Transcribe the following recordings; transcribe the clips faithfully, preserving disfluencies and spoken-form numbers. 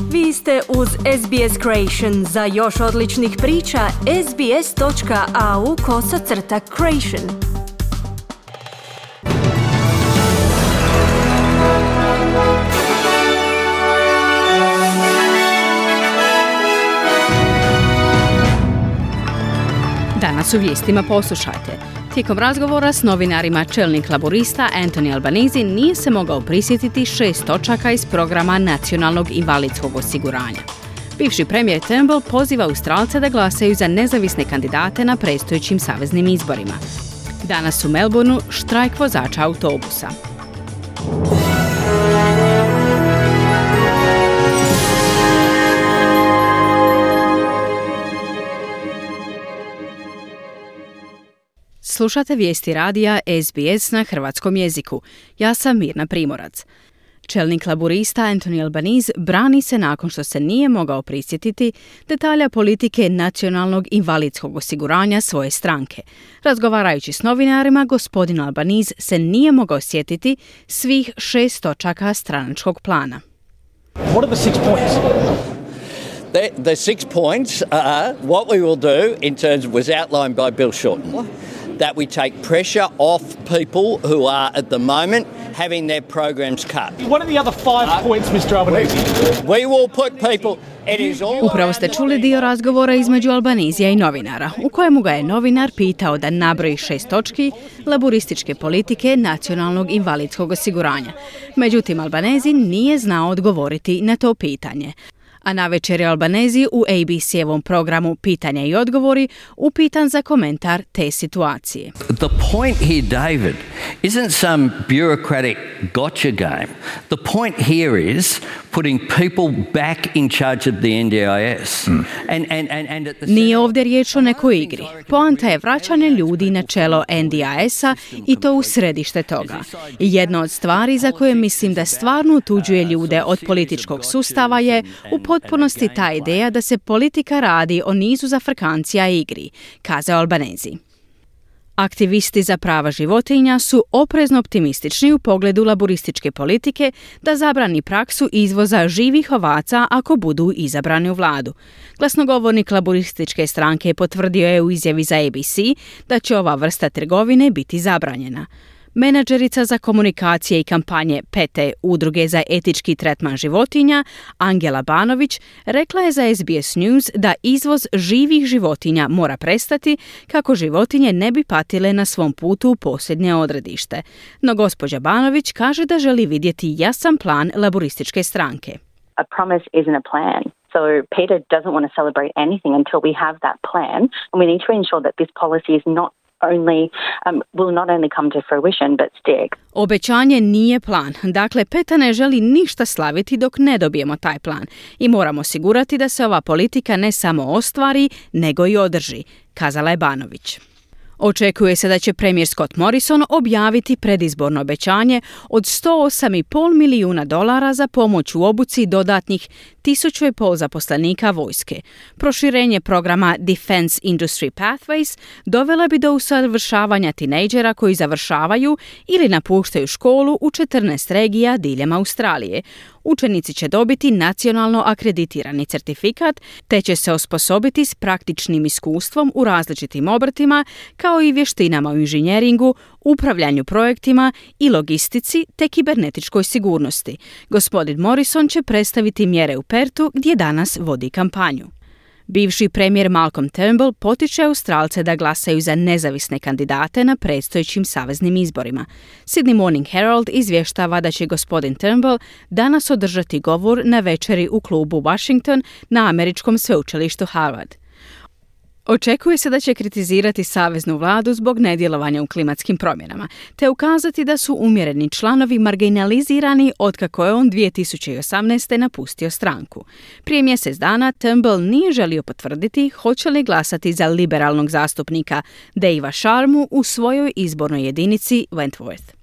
Vi ste uz S B S Creation. Za još odličnih priča, sbs.au kosacrta creation. Danas u vijestima poslušajte. Tijekom razgovora s novinarima čelnik laborista Anthony Albanese nije se mogao prisjetiti šest točaka iz programa nacionalnog invalidskog osiguranja. Bivši premijer Turnbull poziva Australce da glasaju za nezavisne kandidate na predstojećim saveznim izborima. Danas u Melbourneu štrajk vozača autobusa. Slušate vijesti radija S B S na hrvatskom jeziku. Ja sam Mirna Primorac. Čelnik laborista Anthony Albanese brani se nakon što se nije mogao prisjetiti detalja politike nacionalnog invalidskog osiguranja svoje stranke. Razgovarajući s novinarima, gospodin Albanese se nije mogao sjetiti svih šest točaka stranačkog plana. What are the six points? The, the six points are what we will do in terms of was outlined by Bill Shorten. That we take pressure off people who are at the moment having their programs cut. What are the other five uh, points, mister Albanese? We will put people... It is all Upravo ste čuli dio razgovora između Albanesija i novinara, u kojemu ga je novinar pitao da nabroji šest točki laborističke politike nacionalnog invalidskog osiguranja. Međutim, Albanese nije znao odgovoriti na to pitanje. A navečer je Albanese u A B C-evom programu Pitanja i odgovori upitan za komentar te situacije. The point here, David, isn't some bureaucratic gotcha game. The point here is putting people back in charge of the N D I S. Mm. And, and, and, and at the Nije ovdje riječ o nekoj igri. Poanta je vraćanje ljudi na čelo N D I S-a i to u središte toga. I jedna od stvari za koje mislim da stvarno utuđuje ljude od političkog sustava je u potpunosti ta ideja da se politika radi o nizu zafrkancija i igri, kazao Albanese. Aktivisti za prava životinja su oprezno optimistični u pogledu laborističke politike da zabrani praksu izvoza živih ovaca ako budu izabrani u vladu. Glasnogovornik laborističke stranke potvrdio je u izjavi za A B C da će ova vrsta trgovine biti zabranjena. Menadžerica za komunikacije i kampanje P E T E, udruge za etički tretman životinja, Angela Banović, rekla je za S B S News da izvoz živih životinja mora prestati kako životinje ne bi patile na svom putu u posljednje odredište. No gospođa Banović kaže da želi vidjeti jasan plan laborističke stranke. A promise isn't a plan. So Peter doesn't want to celebrate anything until we have that plan, and we need to ensure that this policy is not only um, will not only come to fruition but stick. Obećanje nije plan. Dakle, P E T A ne želi ništa slaviti dok ne dobijemo taj plan i moramo osigurati da se ova politika ne samo ostvari, nego i održi, kazala je Banović. Očekuje se da će premijer Scott Morrison objaviti predizborno obećanje od sto osam i pol milijuna dolara za pomoć u obuci dodatnih tisuću i pol zaposlenika vojske. Proširenje programa Defense Industry Pathways dovela bi do usavršavanja tinejdžera koji završavaju ili napuštaju školu u četrnaest regija diljem Australije. Učenici će dobiti nacionalno akreditirani certifikat, te će se osposobiti s praktičnim iskustvom u različitim obrtima, kao i vještinama u inženjeringu, upravljanju projektima i logistici te kibernetičkoj sigurnosti. Gospodin Morrison će predstaviti mjere u Pertu gdje danas vodi kampanju. Bivši premijer Malcolm Turnbull potiče Australce da glasaju za nezavisne kandidate na predstojećim saveznim izborima. Sydney Morning Herald izvještava da će gospodin Turnbull danas održati govor na večeri u klubu Washington na američkom sveučilištu Harvard. Očekuje se da će kritizirati saveznu vladu zbog nedjelovanja u klimatskim promjenama, te ukazati da su umjereni članovi marginalizirani otkako je on dvije tisuće osamnaeste. napustio stranku. Prije mjesec dana Turnbull nije želio potvrditi hoće li glasati za liberalnog zastupnika Davea Sharmu u svojoj izbornoj jedinici Wentworth.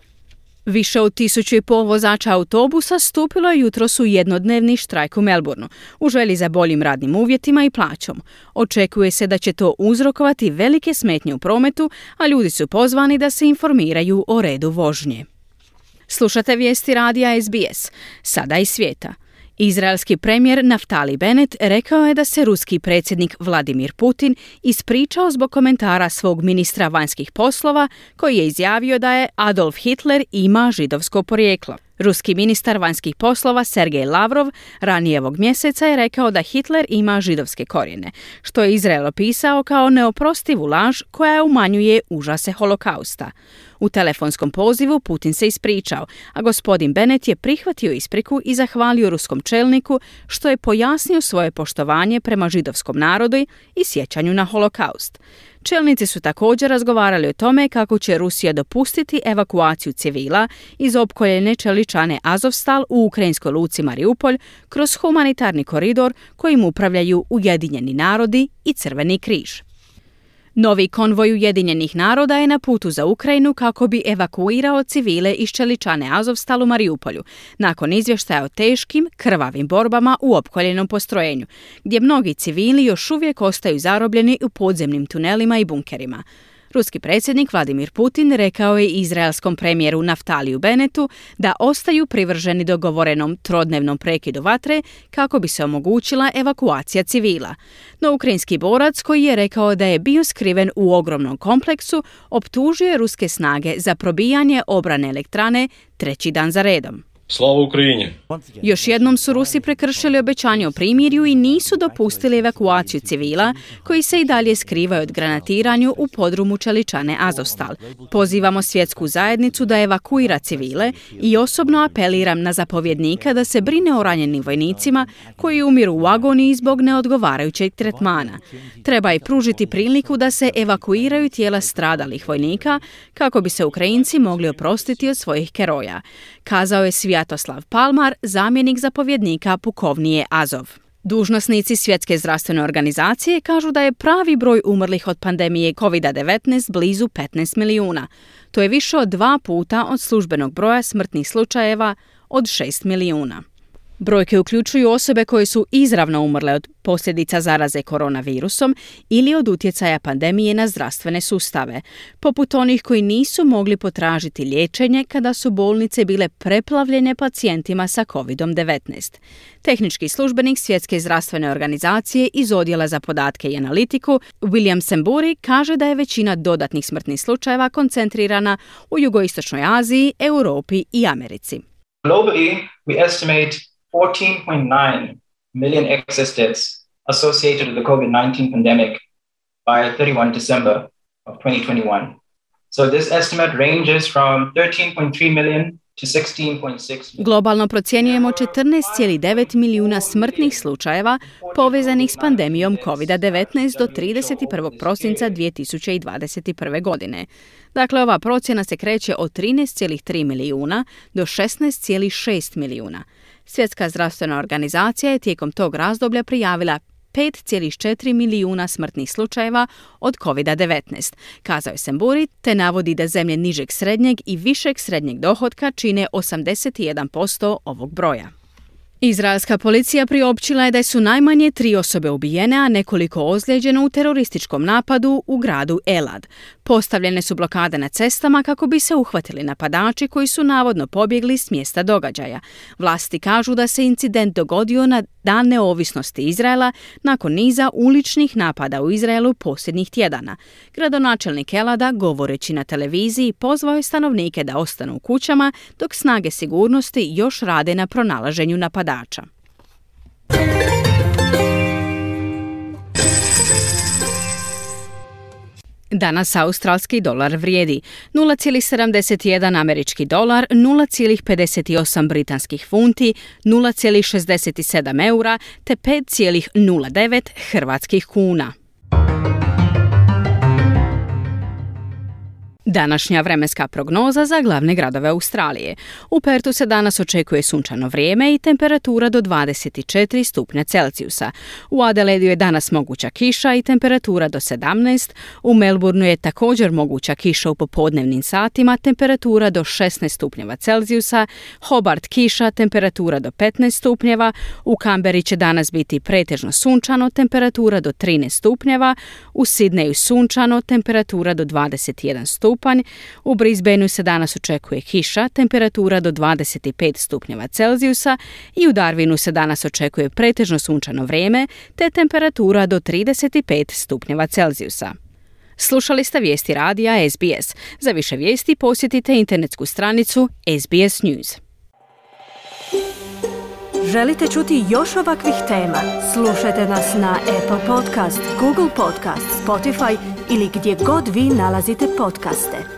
Više od tisuću i pol vozača autobusa stupilo je jutros u jednodnevni štrajk u Melbourneu u želji za boljim radnim uvjetima i plaćom. Očekuje se da će to uzrokovati velike smetnje u prometu, a ljudi su pozvani da se informiraju o redu vožnje. Slušate vijesti radija S B S. Sada iz svijeta. Izraelski premijer Naftali Bennett rekao je da se ruski predsjednik Vladimir Putin ispričao zbog komentara svog ministra vanjskih poslova koji je izjavio da je Adolf Hitler ima židovsko porijeklo. Ruski ministar vanjskih poslova Sergej Lavrov ranije ovog mjeseca je rekao da Hitler ima židovske korijene, što je Izrael opisao kao neoprostivu laž koja umanjuje užase holokausta. U telefonskom pozivu Putin se ispričao, a gospodin Bennett je prihvatio ispriku i zahvalio ruskom čelniku što je pojasnio svoje poštovanje prema židovskom narodu i sjećanju na holokaust. Čelnici su također razgovarali o tome kako će Rusija dopustiti evakuaciju civila iz opkoljene čeličane Azovstal u ukrajinskoj luci Mariupolj kroz humanitarni koridor kojim upravljaju Ujedinjeni narodi i Crveni križ. Novi konvoj Ujedinjenih naroda je na putu za Ukrajinu kako bi evakuirao civile iz čeličane Azovstal u Mariupolju, nakon izvještaja o teškim, krvavim borbama u opkoljenom postrojenju, gdje mnogi civili još uvijek ostaju zarobljeni u podzemnim tunelima i bunkerima. Ruski predsjednik Vladimir Putin rekao je izraelskom premijeru Naftaliju Bennettu da ostaju privrženi dogovorenom trodnevnom prekidu vatre kako bi se omogućila evakuacija civila. No ukrajinski borac, koji je rekao da je bio skriven u ogromnom kompleksu, optužio je ruske snage za probijanje obrane elektrane treći dan za redom. Slava Ukrajini! Još jednom su Rusi prekršili obećanje o primirju i nisu dopustili evakuaciju civila koji se i dalje skrivaju od granatiranju u podrumu čeličane Azovstal. Pozivamo svjetsku zajednicu da evakuira civile i osobno apeliram na zapovjednika da se brine o ranjenim vojnicima koji umiru u agoniji zbog neodgovarajućeg tretmana. Treba i pružiti priliku da se evakuiraju tijela stradalih vojnika kako bi se Ukrajinci mogli oprostiti od svojih heroja, kazao je Svjatoslav Palmar, zamjenik zapovjednika pukovnije Azov. Dužnosnici Svjetske zdravstvene organizacije kažu da je pravi broj umrlih od pandemije kovid devetnaest blizu petnaest milijuna. To je više od dva puta od službenog broja smrtnih slučajeva od šest milijuna. Brojke uključuju osobe koje su izravno umrle od posljedica zaraze koronavirusom ili od utjecaja pandemije na zdravstvene sustave, poput onih koji nisu mogli potražiti liječenje kada su bolnice bile preplavljene pacijentima sa kovid devetnaest. Tehnički službenik Svjetske zdravstvene organizacije iz Odjela za podatke i analitiku William Semburi kaže da je većina dodatnih smrtnih slučajeva koncentrirana u jugoistočnoj Aziji, Europi i Americi. Globally, we estimate fourteen point nine million excess deaths associated with the COVID nineteen pandemic by thirty-first of December of twenty twenty-one. So this estimate ranges from thirteen point three million to sixteen point six million. Globalno procjenjujemo četrnaest zarez devet milijuna smrtnih slučajeva povezanih s pandemijom kovid devetnaest do trideset prvog prosinca dvije tisuće dvadeset prve. godine. Dakle, ova procjena se kreće od trinaest zarez tri milijuna do šesnaest zarez šest milijuna. Svjetska zdravstvena organizacija je tijekom tog razdoblja prijavila pet zarez četiri milijuna smrtnih slučajeva od kovid devetnaest, kazao je Semburi, te navodi da zemlje nižeg srednjeg i višeg srednjeg dohotka čine osamdeset jedan posto ovog broja. Izraelska policija priopćila je da su najmanje tri osobe ubijene, a nekoliko ozlijeđeno u terorističkom napadu u gradu Elad. Postavljene su blokade na cestama kako bi se uhvatili napadači koji su navodno pobjegli s mjesta događaja. Vlasti kažu da se incident dogodio na Dan neovisnosti Izraela nakon niza uličnih napada u Izraelu posljednjih tjedana. Gradonačelnik Elada, govoreći na televiziji, pozvao je stanovnike da ostanu u kućama dok snage sigurnosti još rade na pronalaženju napadača. Danas australski dolar vrijedi nula zarez sedamdeset jedan američki dolar, nula zarez pedeset osam britanskih funti, nula zarez šezdeset sedam eura te pet zarez nula devet hrvatskih kuna. Današnja vremenska prognoza za glavne gradove Australije. U Pertu se danas očekuje sunčano vrijeme i temperatura do dvadeset četiri stupnja Celzijusa. U Adelaidu je danas moguća kiša i temperatura do sedamnaest. U Melbourneu je također moguća kiša u popodnevnim satima, temperatura do šesnaest stupnjeva Celzijusa. Hobart kiša, temperatura do petnaest stupnjeva. U Kamberi će danas biti pretežno sunčano, temperatura do trinaest stupnjeva. U Sidneju sunčano, temperatura do dvadeset jedan stupnjeva. stupanj. U Brisbaneu se danas očekuje kiša, temperatura do dvadeset pet stupnjeva Celzijusa i u Darwinu se danas očekuje pretežno sunčano vrijeme te temperatura do trideset pet stupnjeva Celzijusa. Slušali ste vijesti radija S B S. Za više vijesti posjetite internetsku stranicu S B S News. Želite čuti još ovakvih tema? Slušajte nas na Apple Podcast, Google Podcast, Spotify ili gdje god vi nalazite podcaste.